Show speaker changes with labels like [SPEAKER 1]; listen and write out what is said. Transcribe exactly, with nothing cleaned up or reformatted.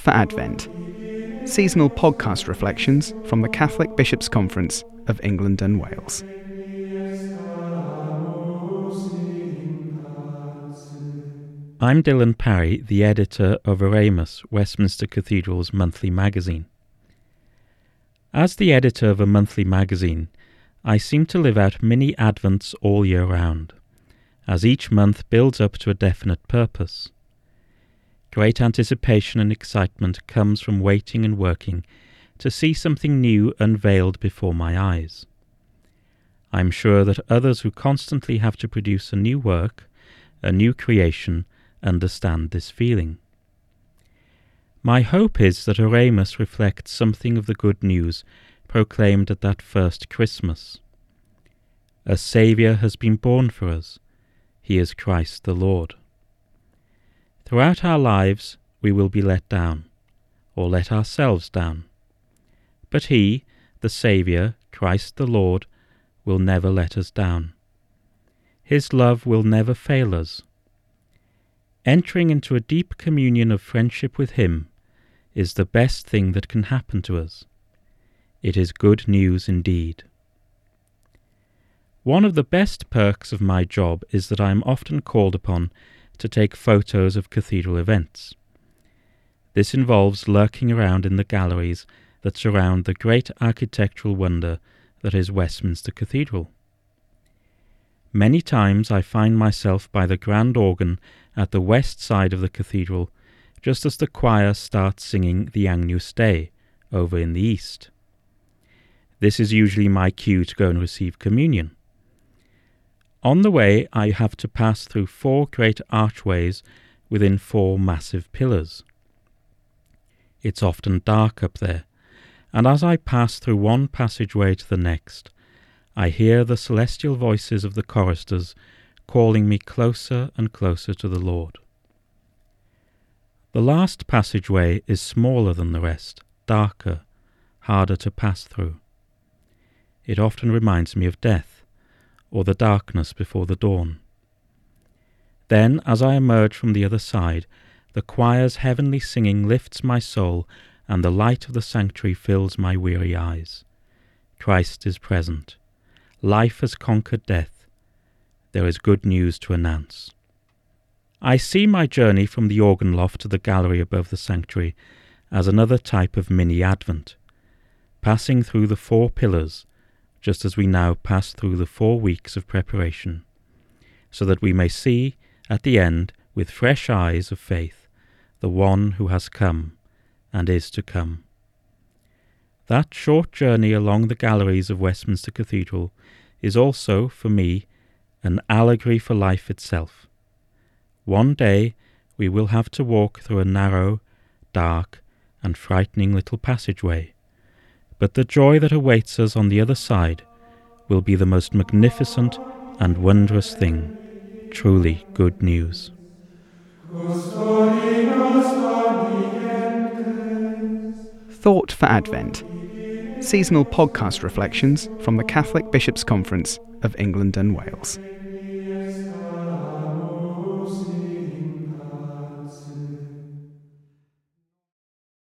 [SPEAKER 1] for Advent, seasonal podcast reflections from the Catholic Bishops' Conference of England and Wales.
[SPEAKER 2] I'm Dylan Parry, the editor of Oremus, Westminster Cathedral's monthly magazine. As the editor of a monthly magazine, I seem to live out mini Advents all year round, as each month builds up to a definite purpose. Great anticipation and excitement comes from waiting and working to see something new unveiled before my eyes. I'm sure that others who constantly have to produce a new work, a new creation, understand this feeling. My hope is that Oremus reflects something of the good news proclaimed at that first Christmas. A Saviour has been born for us. He is Christ the Lord. Throughout our lives we will be let down, or let ourselves down. But He, the Saviour, Christ the Lord, will never let us down. His love will never fail us. Entering into a deep communion of friendship with Him is the best thing that can happen to us. It is good news indeed. One of the best perks of my job is that I am often called upon to take photos of cathedral events. This involves lurking around in the galleries that surround the great architectural wonder that is Westminster Cathedral. Many times I find myself by the grand organ at the west side of the cathedral, just as the choir starts singing the Agnus Dei over in the east. This is usually my cue to go and receive communion. On the way, I have to pass through four great archways within four massive pillars. It's often dark up there, and as I pass through one passageway to the next, I hear the celestial voices of the choristers calling me closer and closer to the Lord. The last passageway is smaller than the rest, darker, harder to pass through. It often reminds me of death, or the darkness before the dawn. Then, as I emerge from the other side, the choir's heavenly singing lifts my soul, and the light of the sanctuary fills my weary eyes. Christ is present. Life has conquered death. There is good news to announce. I see my journey from the organ loft to the gallery above the sanctuary as another type of mini-Advent, passing through the four pillars, just as we now pass through the four weeks of preparation, so that we may see, at the end, with fresh eyes of faith, the one who has come and is to come. That short journey along the galleries of Westminster Cathedral is also, for me, an allegory for life itself. One day we will have to walk through a narrow, dark, and frightening little passageway, but the joy that awaits us on the other side will be the most magnificent and wondrous thing, truly good news.
[SPEAKER 1] Thought for Advent, seasonal podcast reflections from the Catholic Bishops' Conference of England and Wales.